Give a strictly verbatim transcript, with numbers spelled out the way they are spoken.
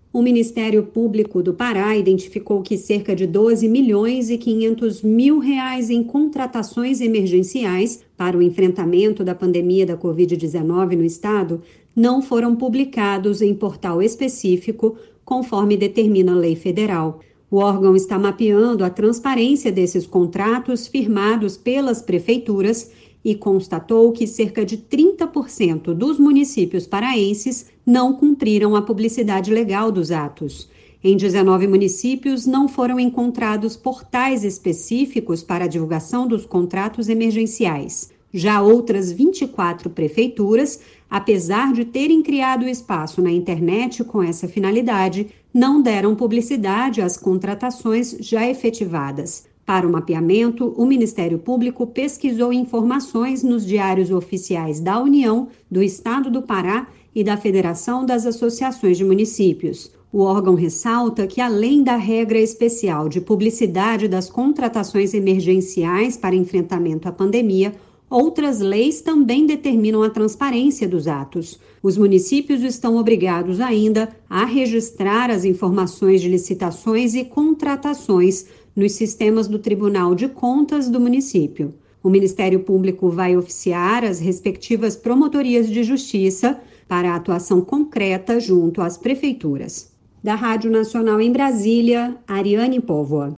O Ministério Público do Pará identificou que cerca de doze milhões e quinhentos mil reais em contratações emergenciais para o enfrentamento da pandemia da covid dezenove no estado não foram publicados em portal específico, conforme determina a lei federal. O órgão está mapeando a transparência desses contratos firmados pelas prefeituras e constatou que cerca de trinta por cento dos municípios paraenses não cumpriram a publicidade legal dos atos. Em dezenove municípios, não foram encontrados portais específicos para a divulgação dos contratos emergenciais. Já outras vinte e quatro prefeituras, apesar de terem criado espaço na internet com essa finalidade, não deram publicidade às contratações já efetivadas. Para o mapeamento, o Ministério Público pesquisou informações nos diários oficiais da União, do Estado do Pará e da Federação das Associações de Municípios. O órgão ressalta que, além da regra especial de publicidade das contratações emergenciais para enfrentamento à pandemia, outras leis também determinam a transparência dos atos. Os municípios estão obrigados ainda a registrar as informações de licitações e contratações nos sistemas do Tribunal de Contas do município. O Ministério Público vai oficiar as respectivas promotorias de justiça para a atuação concreta junto às prefeituras. Da Rádio Nacional em Brasília, Ariane Póvoa.